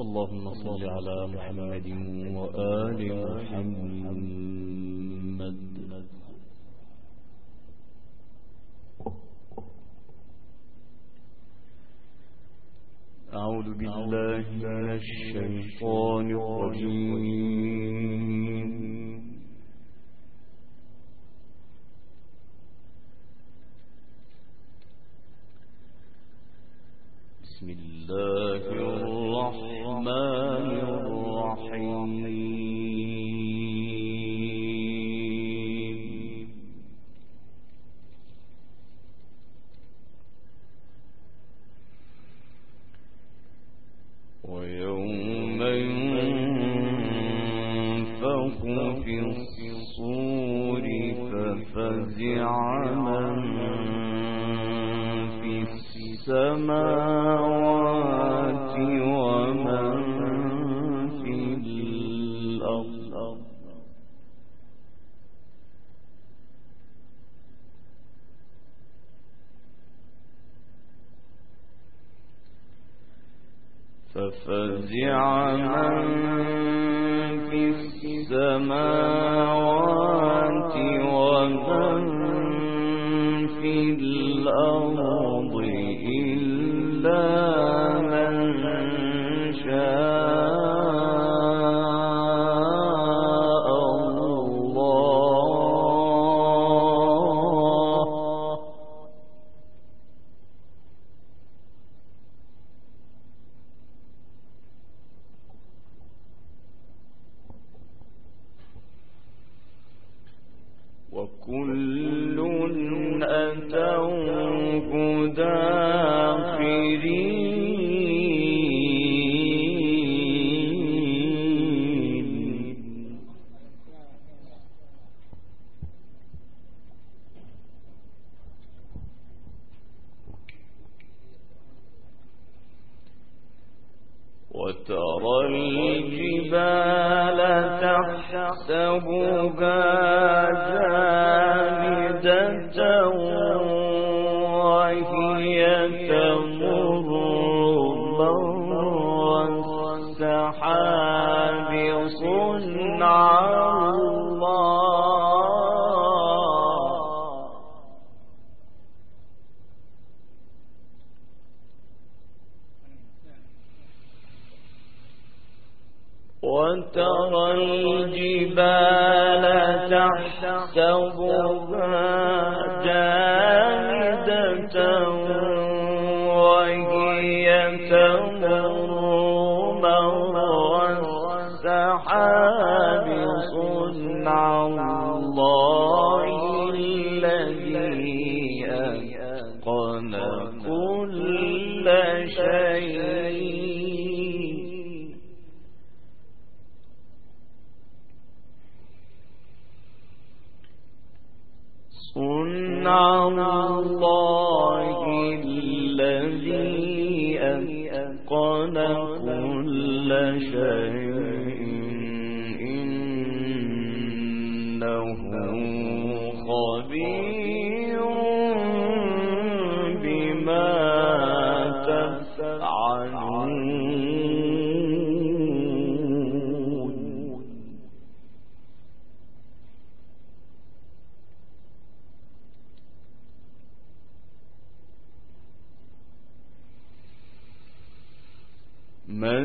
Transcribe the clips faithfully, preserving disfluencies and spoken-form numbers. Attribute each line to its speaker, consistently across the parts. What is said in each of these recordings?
Speaker 1: اللهم صل على محمد وآل محمد. أعوذ بالله من الشيطان الرجيم. بسم الله الرحمن الرحيم. ويوم ينفخ في الصور ففزع من في السماوات ومن في الأرض ففزع من في السماوات ومن في الأرض إلا من شاء الله. وكل أتوه داخرين. وترى الجبال تحسبها جامدة وهي تمر مر السحاب صنع الله. وترى الجبال تحسبها جامدة وهي تمر مر السحاب صنع الله الذي أتقن كل شيء. صنع الله الذي أتقن كل شيء إنه خبير بما تفعلون. من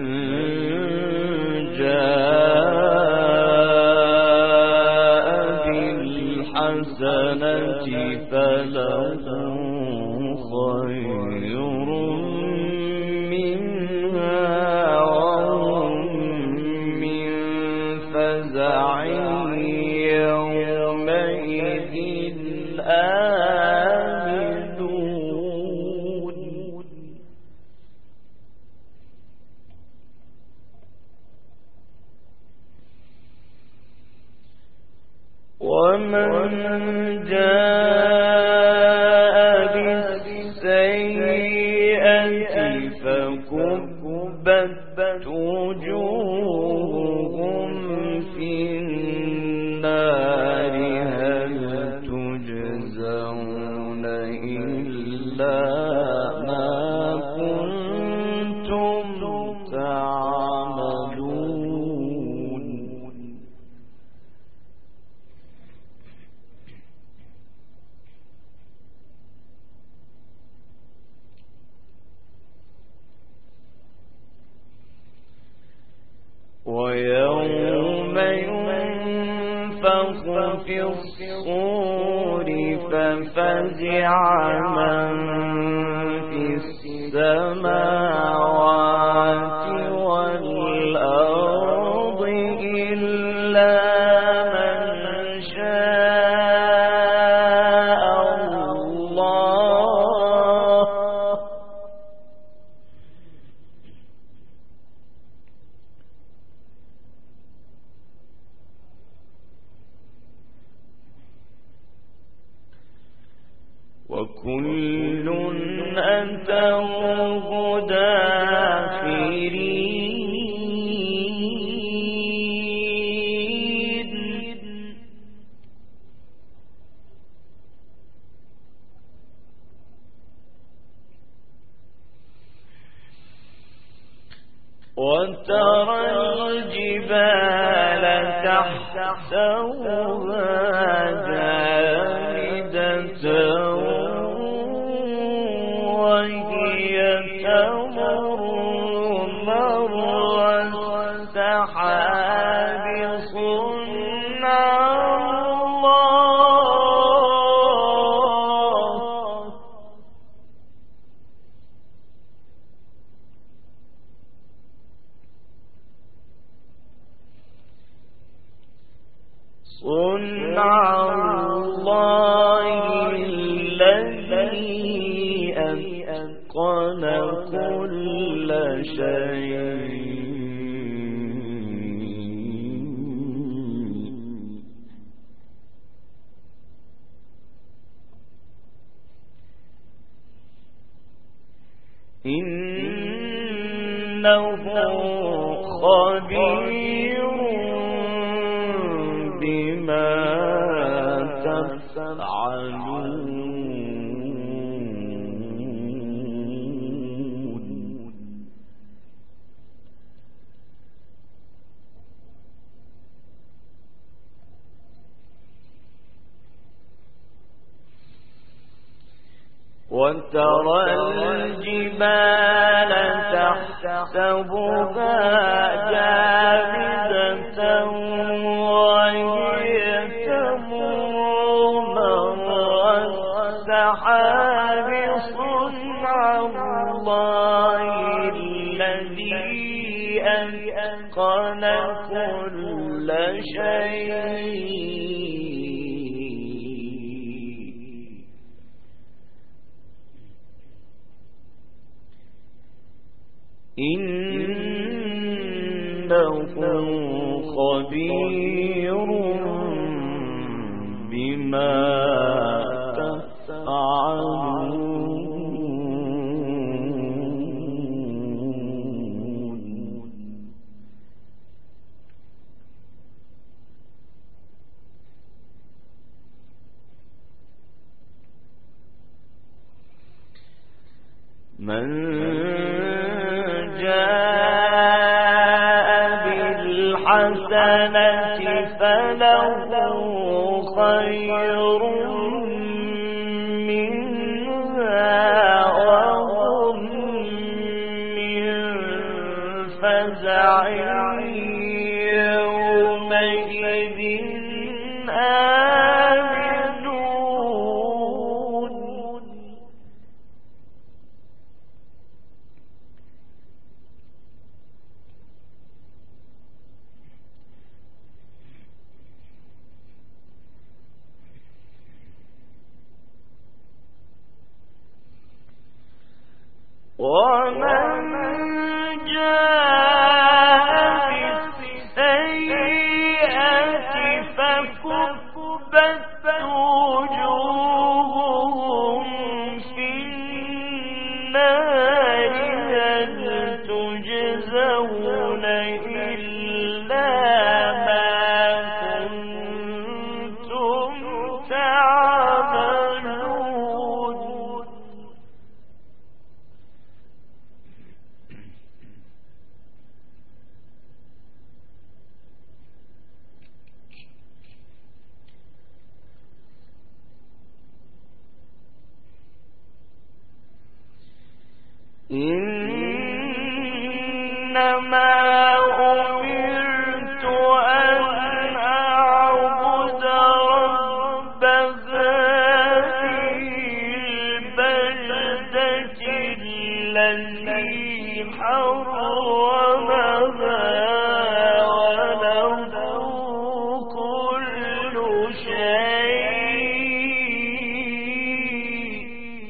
Speaker 1: جاء بالحسنة فله خير منها وهم من فزع يومئذ آمنون. ومن جاء بالسيئة فكبت وجوههم في النار هل تجزون إلا ما كنتم تعملون.
Speaker 2: ويوم ينفخ في الصور ففزع من في السماوات والأرض إلا من شاء الله وكل أتوه داخرين وترى الجبال تحسبها جامدة وهي تمر مر السحاب صنع الله صنع الله الذي أتقن كل شيء إنه خبير بما تفعلون وترى الجبال تحسبها جامدة وهي تمر مر السحاب صنع الله الذي أتقن كل شيء إنه خبير بما تفعلون من بالحسنة فله خير منها وهم من فزع يومئذ آمنون ومن جاء بالسيئة فكبت وجوههم في النار هل تجزون إلا ما كنتم تعملون إنما أمرت الذي حرمها وله كل شيء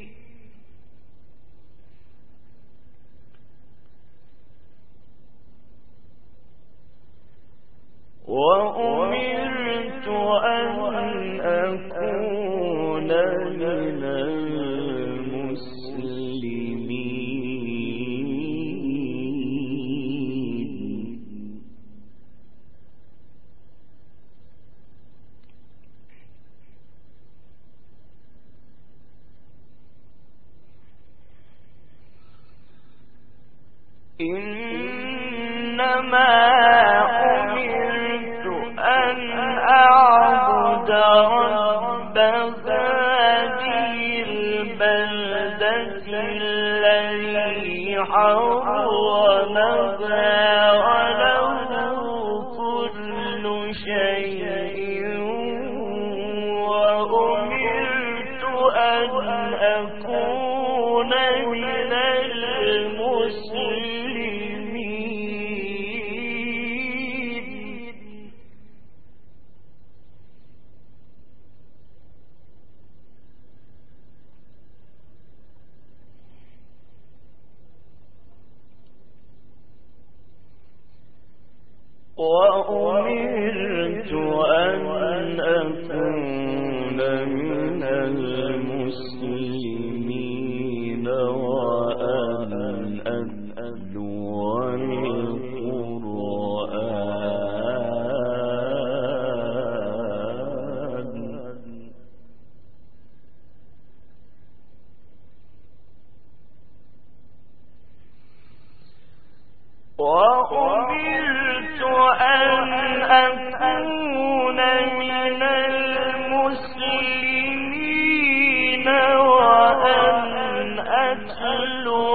Speaker 2: وأمرت أن أكون من إنما أمرت أن أعبد رب هذه البلدة الذي حرمها وله كل شيء وأمرت أن أكون من وأمرت أن أكون من المسلمين وأن أتلو القرآن وأمرت أن أكون من المسلمين وأن أتلو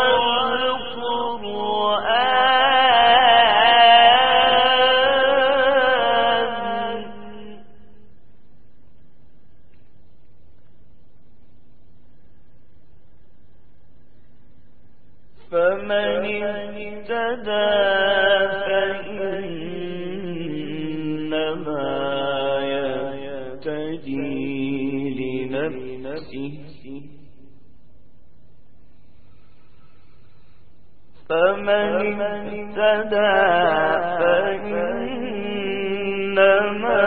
Speaker 2: القرآن فمن اهتدى فإنما يهتدي لنفسه فمن اهتدى فإنما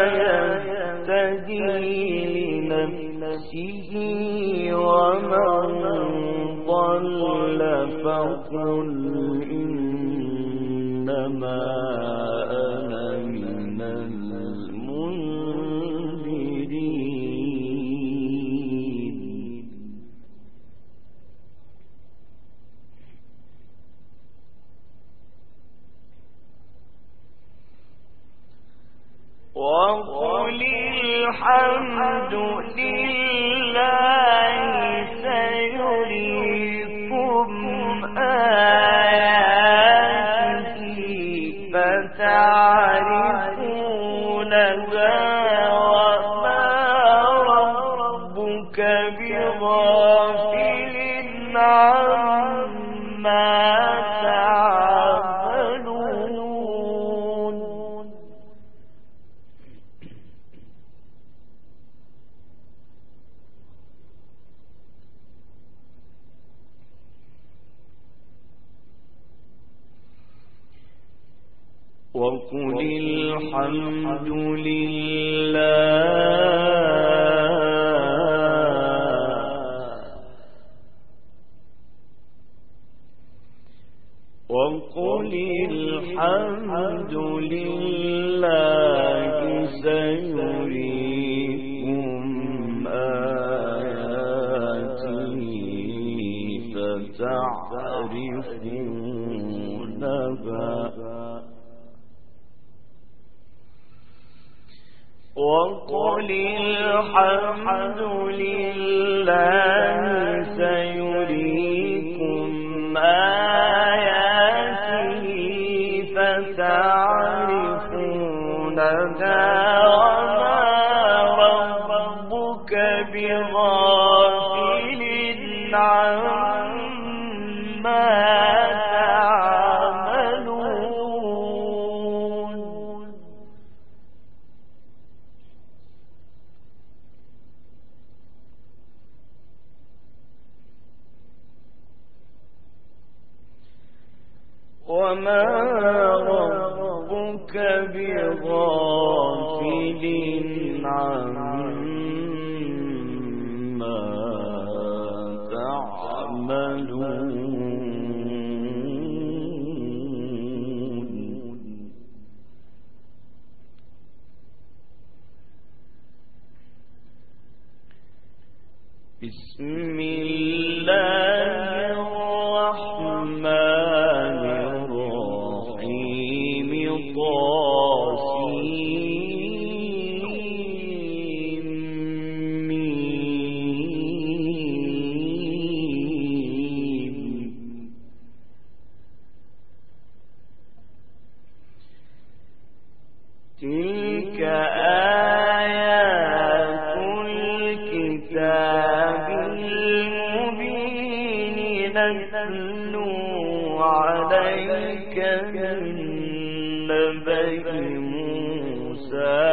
Speaker 2: يهتدي لنفسه ومن ضل فقل إنما أنا من المنذرين وقل الحمد لله سيريكم آياته فتعرفونها وما ربك بغافل عما تعملون وقل الحمد لله وقل الحمد لله سيريكم آياته فتعرفونها وقل الحمد لله سيريكم آياته فتعرفونها وما ربك بغافل عما وما ربك بغافل عما تعملون. بسم الله الرحمن الرحيم. طاسين ميم. تلك آيات الكتاب المبين نتلو عليك من نبأ موسى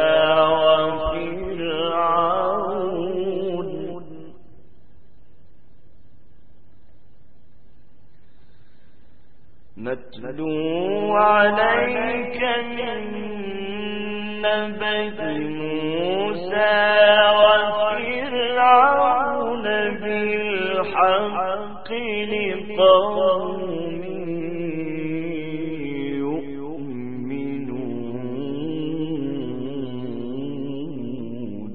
Speaker 2: وفرعون. نتلو عليك من نبأ موسى وفرعون بالحق لقوم يؤمنون.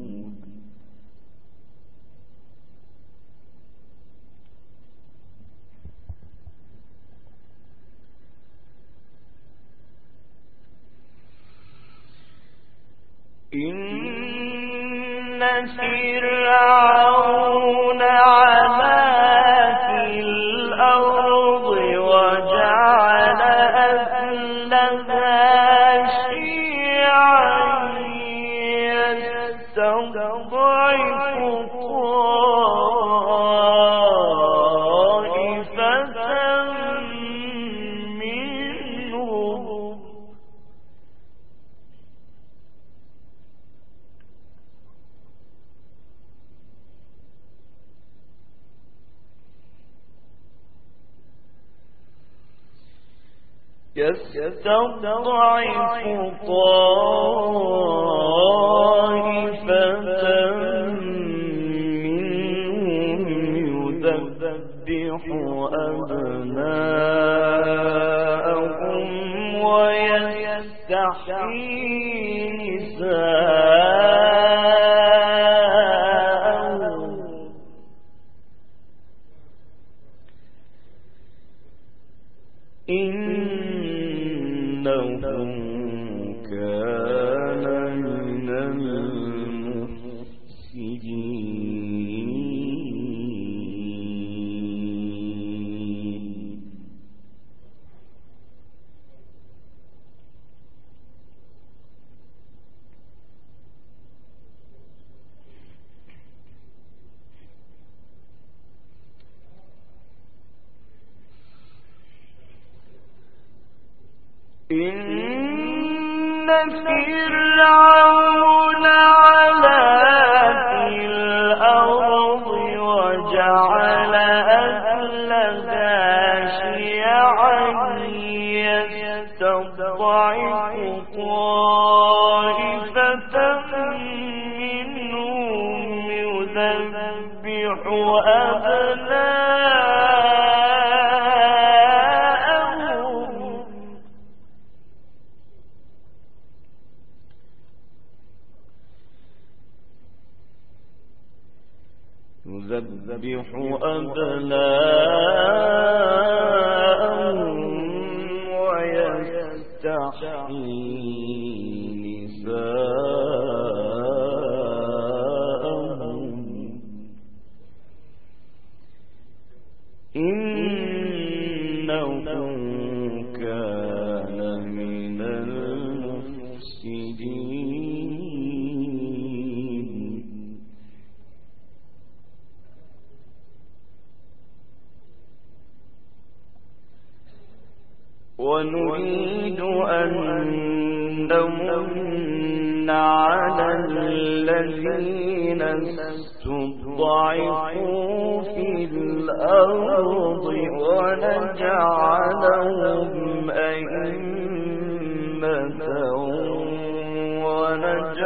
Speaker 2: إن فرعون علا في الأرض وجعل أهلها شيعا يستضعف طائفة منهم. يستضعف طائفة منهم يذبح أبناءهم ويستحيي نساءهم. إنه كان من المفسدين. إن فرعون علا في الأرض وجعل أهلها شيعا يستضعف طائفة منهم يذبح أبناءهم يذبح أبناءهم ويستحيي نساءهم. إنه كان من المفسدين. ونريد أن نمن على الذين استضعفوا في الأرض ونجعلهم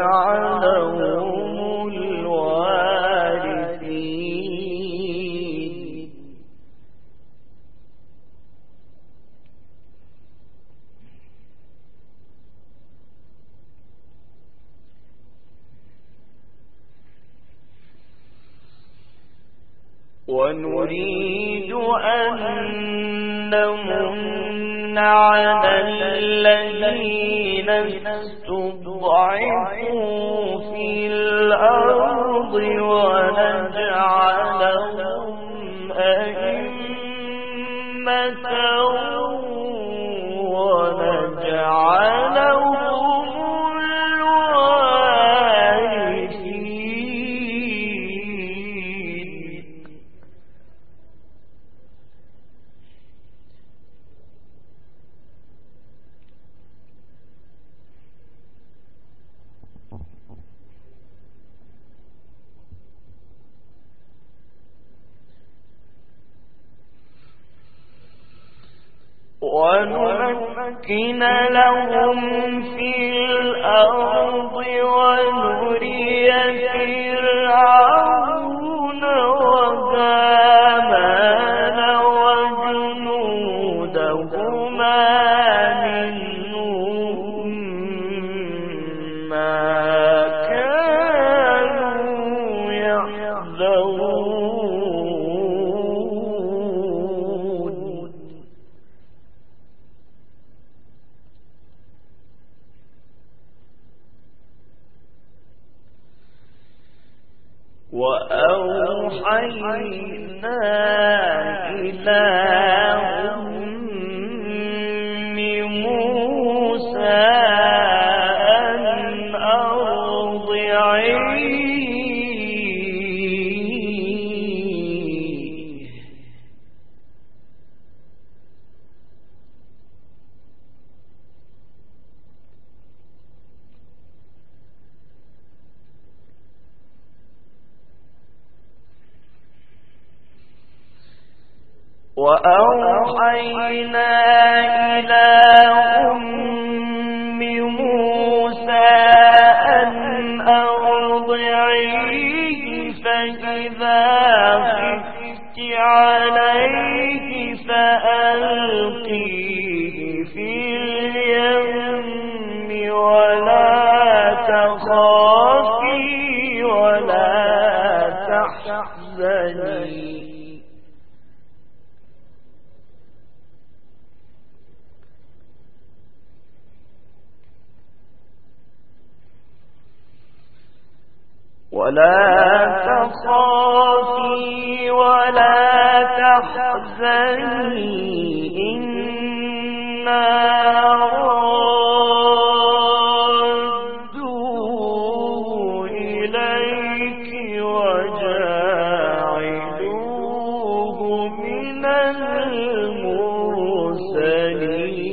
Speaker 2: وجعلهم الوارثين ونريد أن نمن على الذين استضعفوا في الأرض ونجعلهم أئمة ونجعلهم ونمكن لهم في الأرض ونري فرعون وهامان وجنودهما منهم ما كانوا يحذرون وأوحينا إلى أم موسى أن أرضعيه وأوحينا إلى أم موسى أن أرضعيه فإذا خفت عليه فألقيه في اليم ولا تخافي ولا تحزني ولا تخافي ولا تحزني إنا ردوه إليك وجاعلوه من المرسلين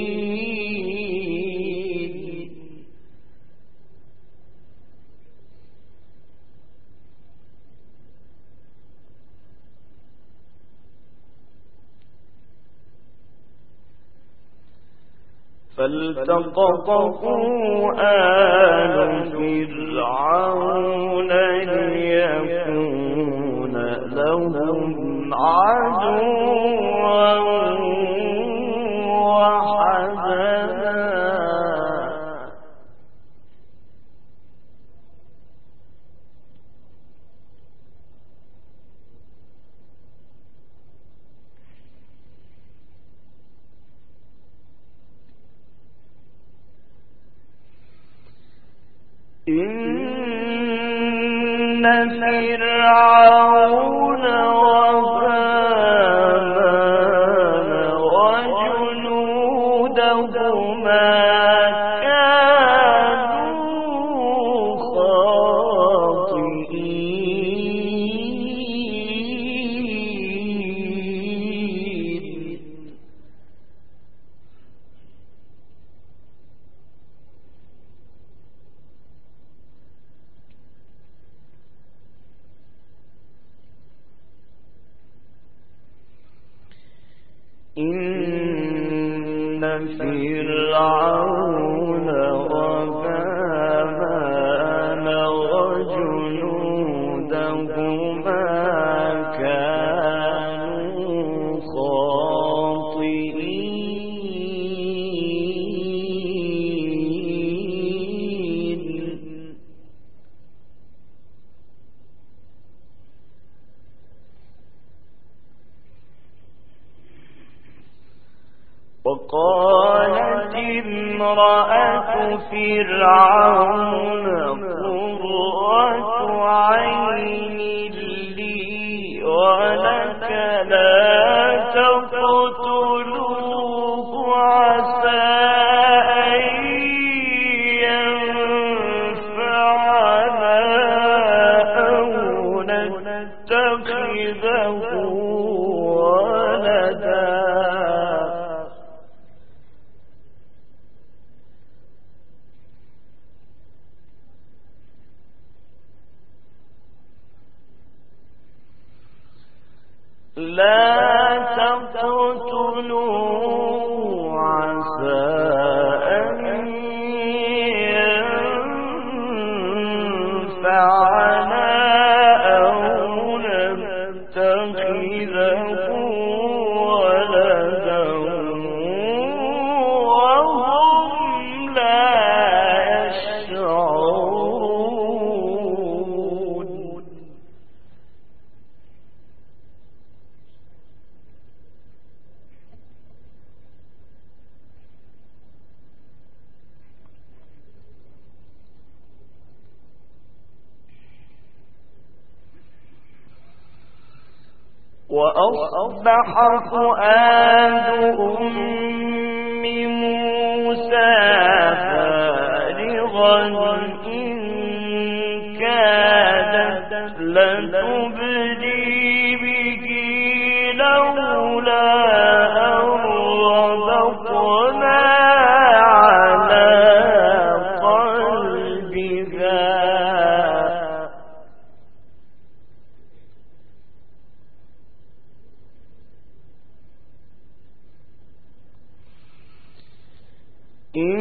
Speaker 2: فالتقطه آل فرعون ليكون لهم عدوا وحزنا إن فرعون وهامان وجنودهما كانوا خاطئين إن فرعون وهامان وقالت امرأة فرعون قرة عين لي ولك لا تقتلوه عسى أن ينفعنا أو نتخذه ولدا. لا تقتلوا عسى أن ينفعنا أو نتخذه ولدا وهم لا يشعرون. وأصبح فؤاد أم موسى فارغا إن كادت لتبدي به لولا أن ربطنا على قلبها إن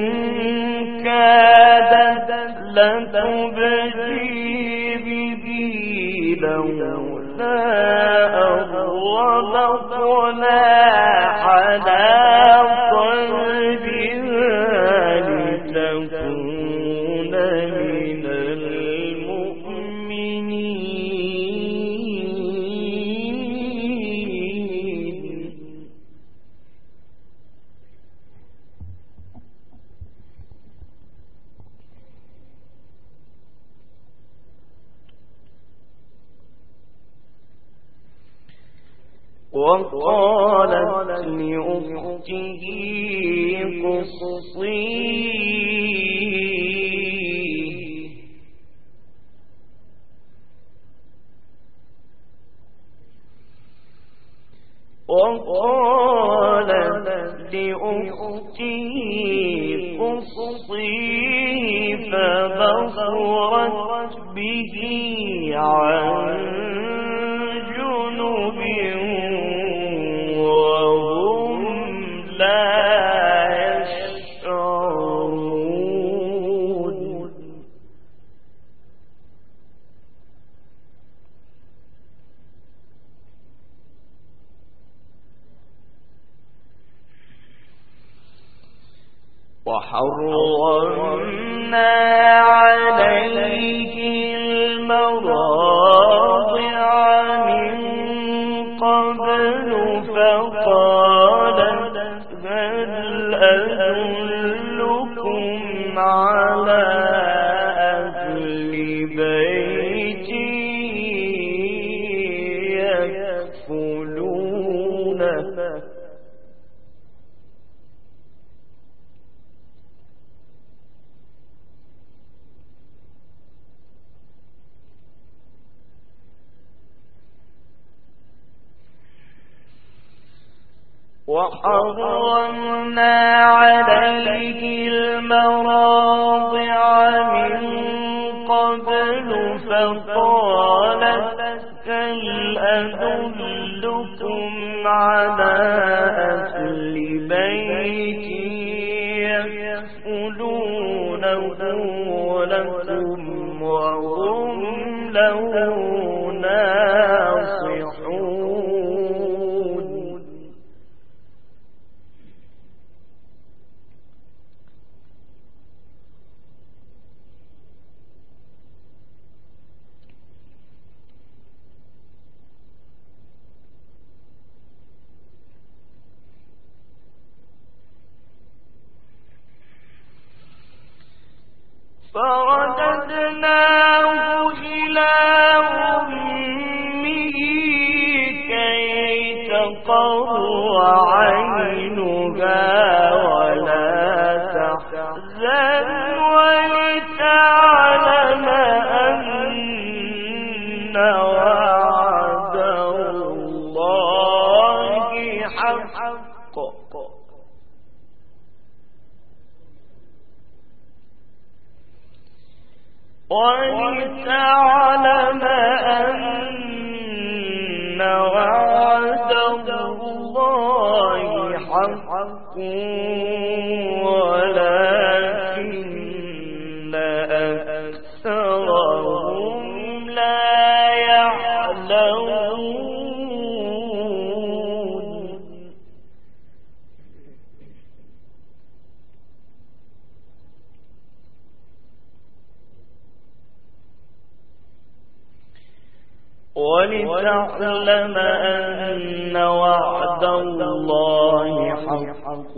Speaker 2: كادت لتبدي به لولا أن ربطنا على قلبها لتكون من المؤمنين. وقالت لأخته قصيه وقالت لأخته قصيه فبصرت به عن جنب وهم لا يشعرون. وحرمنا عليه المراضع من قبل فقالت هل أدلكم على أهل بيت يكفلونه وحرمنا عليه المراضع من قبل فقالت هل أدلكم على أهل بيت يكفلونه لكم وهم له ناصحون. فرددناه إلى أمه كي تقر عينها ولا تحزن ولتعلم أن وعد الله حق ولتعلم أن وعد الله حق ولكن أكثرهم لا يعلمون. ولتعلم أن وعد الله حق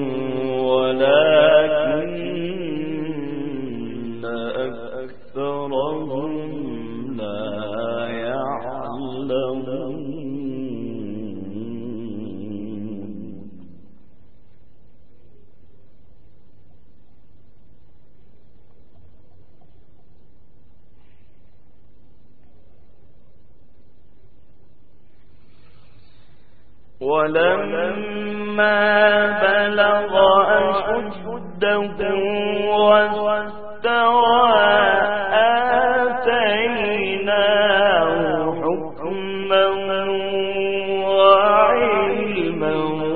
Speaker 2: ولكن أكثرهم لا يعلمون. ولما بلغ أشده واستوى آتيناه حكما وعلما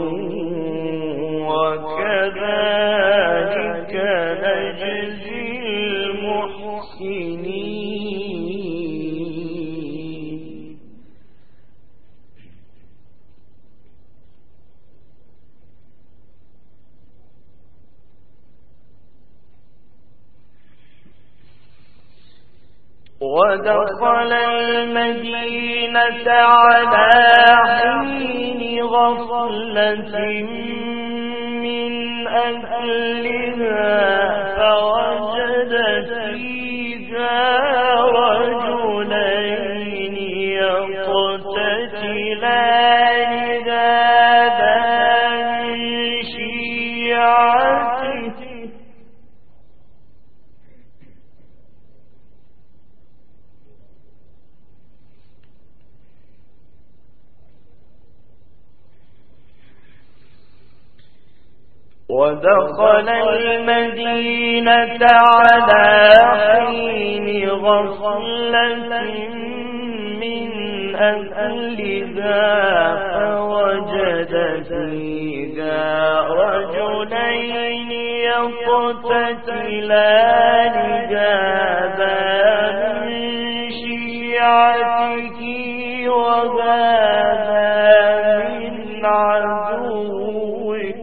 Speaker 2: وكذلك نجزي المحسنين. ودخل المدينة على حين غفلة من أهلها فوجد فيها رجلين يقتتلان هذا من شيعته ودخل المدينة على حين غفلة من أهلها فوجد فيها رجلين يقتتلان هذا من شيعته وهذا من عدوه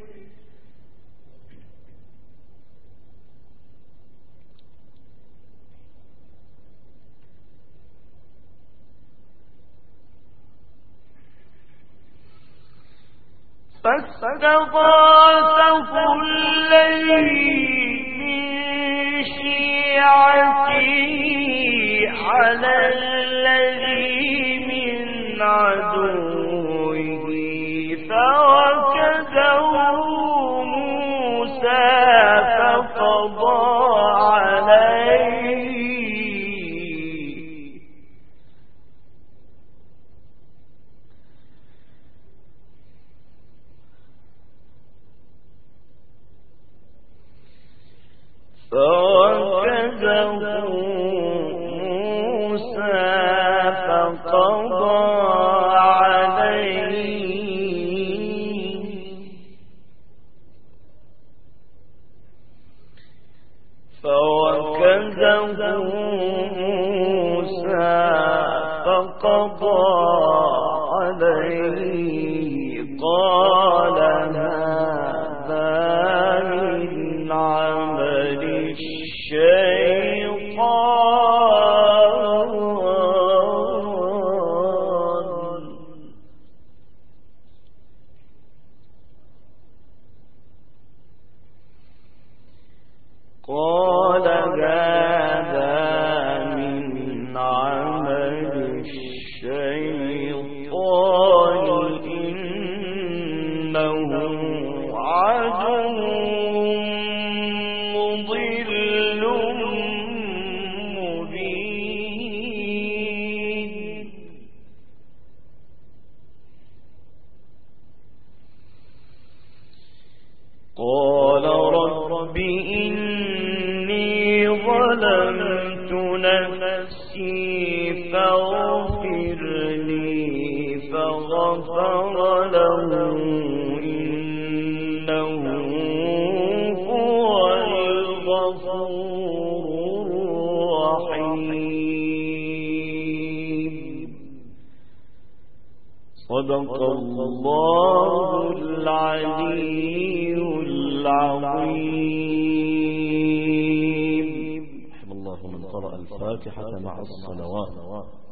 Speaker 2: فاستغاثه الذي من شيعته على الذي من عدوه فوكزه موسى فقضى عليه فوكزه موسى فقضى عليه الشيطان إنه عدو مضل مبين قال رب إني ظلمت نفسي فاغفر لي فغفر له إنه هو الغفور الرحيم. صدق الله العلي العظيم.
Speaker 1: رحم الله من قرأ الفاتحة مع الصلوات